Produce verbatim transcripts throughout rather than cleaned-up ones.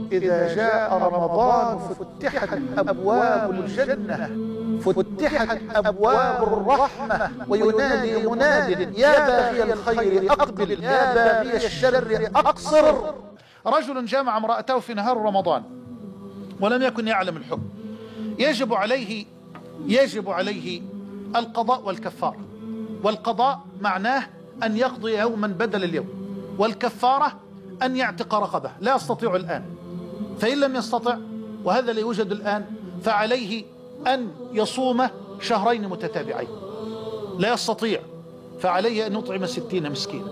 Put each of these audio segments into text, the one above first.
إذا جاء رمضان فتحت أبواب الجنة، فتحت أبواب الرحمة، وينادي مناد يا باغي الخير أقبل، يا باغي الشر أقصر. رجل جامع امرأته في نهار رمضان ولم يكن يعلم الحكم، يجب عليه يجب عليه القضاء والكفارة. والقضاء معناه أن يقضي يوما بدل اليوم، والكفارة أن يعتق رقبة. لا يستطيع الآن، فإن لم يستطع وهذا لا يوجد الآن فعليه أن يصوم شهرين متتابعين. لا يستطيع فعليه أن يطعم ستين مسكينا.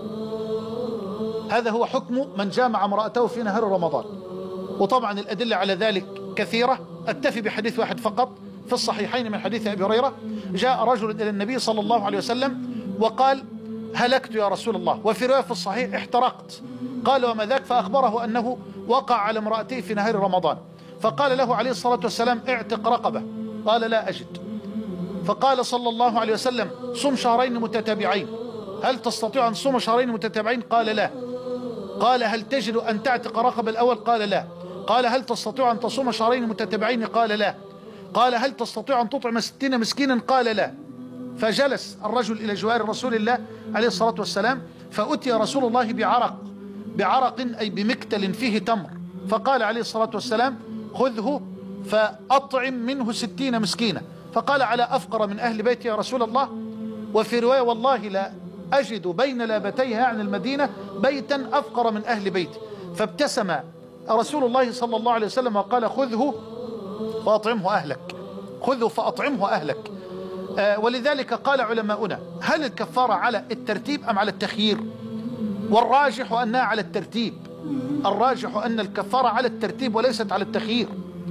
هذا هو حكم من جامع امرأته في نهار رمضان. وطبعا الأدلة على ذلك كثيرة، أكتفي بحديث واحد فقط في الصحيحين من حديث أبي هريرة. جاء رجل إلى النبي صلى الله عليه وسلم وقال هلكت يا رسول الله، وفي رواية في الصحيح احترقت. قال وما ذاك؟ فأخبره أنه وقع على امرأته في نهار رمضان. فقال له عليه الصلاة والسلام اعتق رقبة. قال لا أجد. فقال صلى الله عليه وسلم صم شهرين متتابعين. هل تستطيع أن تصوم شهرين متتابعين؟ قال لا. قال هل تجد أن تعتق رقبة الأول؟ قال لا. قال هل تستطيع أن تصوم شهرين متتابعين؟ قال لا. قال هل تستطيع أن تطعم ستين مسكينا؟ قال لا. فجلس الرجل إلى جوار رسول الله عليه الصلاة والسلام، فأتي رسول الله بعرق بعرق أي بمكتل فيه تمر، فقال عليه الصلاة والسلام خذه فأطعم منه ستين مسكينا. فقال على أفقر من أهل بيتي يا رسول الله؟ وفي رواية والله لا أجد بين لابتيها عن المدينة بيتا أفقر من أهل بيتي. فابتسم رسول الله صلى الله عليه وسلم وقال خذه فأطعمه أهلك، خذه فأطعمه أهلك. آه ولذلك قال علماؤنا هل الكفارة على الترتيب أم على التخيير؟ والراجح أنها على الترتيب. الراجح أن الكفارة على الترتيب وليست على التخيير.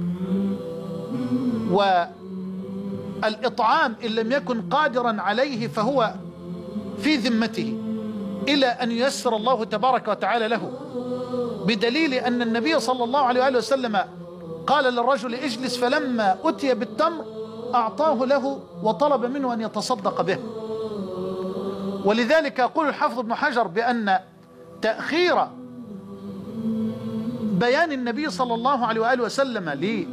والإطعام إن لم يكن قادرا عليه فهو في ذمته إلى أن ييسر الله تبارك وتعالى له، بدليل أن النبي صلى الله عليه وآله وسلم قال للرجل اجلس، فلما أتي بالتمر أعطاه له وطلب منه أن يتصدق به. ولذلك يقول الحافظ ابن حجر بأن تأخير بيان النبي صلى الله عليه وآله وسلم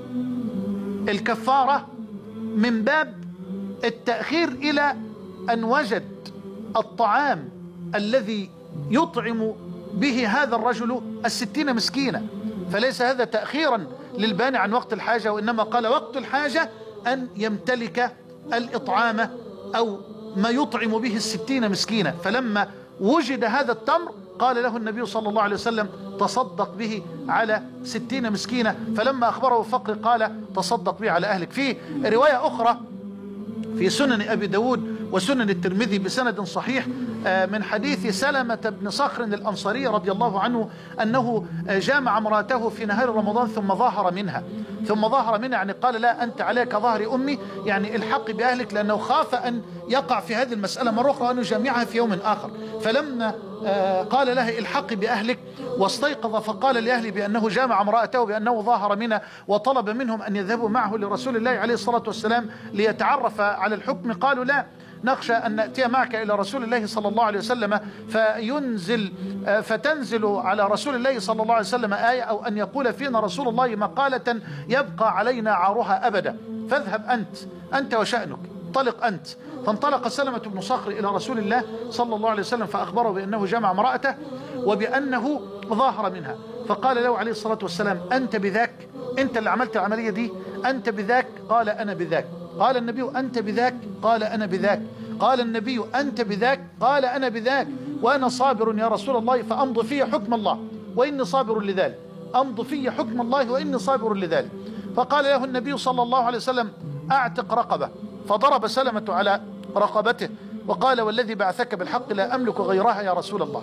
للكفارة من باب التأخير إلى أن وجد الطعام الذي يطعم به هذا الرجل الستين مسكينة، فليس هذا تأخيرا للبيان عن وقت الحاجة، وإنما قال وقت الحاجة أن يمتلك الإطعام أو ما يطعم به الستين مسكينة. فلما وجد هذا التمر قال له النبي صلى الله عليه وسلم تصدق به على ستين مسكينة. فلما أخبره الفقر قال تصدق به على أهلك. في رواية أخرى في سنن أبي داود وسنن الترمذي بسند صحيح من حديث سلمة بن صخر الأنصاري رضي الله عنه أنه جامع امرأته في نهار رمضان ثم ظاهر منها ثم ظاهر منها يعني قال لا أنت عليك ظهر أمي، يعني الحق بأهلك، لأنه خاف أن يقع في هذه المسألة مرة أخرى وأن يجامعها في يوم آخر. فلما قال لها الحق بأهلك واستيقظ فقال لأهله بأنه جامع امرأته بأنه ظاهر منها وطلب منهم أن يذهبوا معه لرسول الله عليه الصلاة والسلام ليتعرف على الحكم، قالوا لا نخشى أن نأتي معك إلى رسول الله صلى الله عليه وسلم فينزل فتنزل على رسول الله صلى الله عليه وسلم آية أو أن يقول فينا رسول الله مقالة يبقى علينا عارها أبدا، فاذهب أنت أنت وشأنك، انطلق أنت. فانطلق سلمة بن صخر إلى رسول الله صلى الله عليه وسلم فأخبره بأنه جمع امرأته وبأنه ظاهر منها. فقال له عليه الصلاة والسلام أنت بذاك؟ أنت اللي عملت العملية دي؟ أنت بذاك؟ قال أنا بذاك. قال النبي أنت بذاك؟ قال أنا بذاك. قال النبي أنت بذاك؟ قال أنا بذاك، وأنا صابر يا رسول الله فأمض في حكم الله وإني صابر لذلك، أمض في حكم الله وإني صابر لذلك. فقال له النبي صلى الله عليه وسلم أعتق رقبة. فضرب سلمة على رقبته وقال والذي بعثك بالحق لا أملك غيرها يا رسول الله،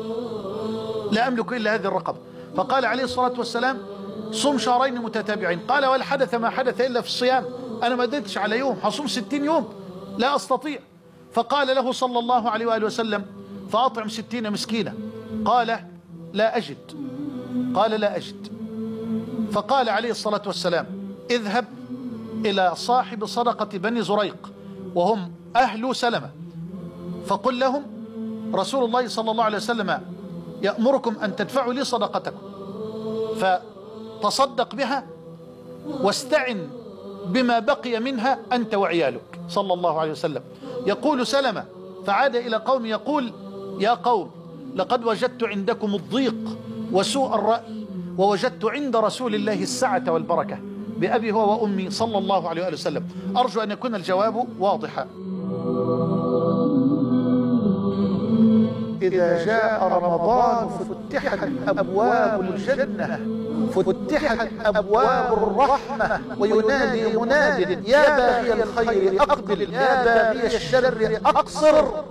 لا أملك إلا هذه الرقبة. فقال عليه الصلاة والسلام صم شهرين متتابعين. قال ولا حدث ما حدث إلا في الصيام، أنا ما قدرتش على يوم، هصوم ستين يوم لا أستطيع. فقال له صلى الله عليه وآله وسلم فأطعم ستين مسكينة. قال لا أجد. قال لا أجد. فقال عليه الصلاة والسلام اذهب إلى صاحب صدقة بني زريق وهم أهل سلمة فقل لهم رسول الله صلى الله عليه وسلم يأمركم أن تدفعوا لي صدقتكم. تصدق بها واستعن بما بقي منها أنت وعيالك صلى الله عليه وسلم. يقول سلمة فعاد إلى قوم يقول يا قوم لقد وجدت عندكم الضيق وسوء الرأي ووجدت عند رسول الله السعة والبركة بأبي هو وأمي صلى الله عليه وسلم. أرجو أن يكون الجواب واضحا. إذا جاء رمضان فتحت أبواب الجنة، فتحت أبواب الرحمة، وينادي مناد يا باغي الخير أقبل، يا باغي الشر أقصر.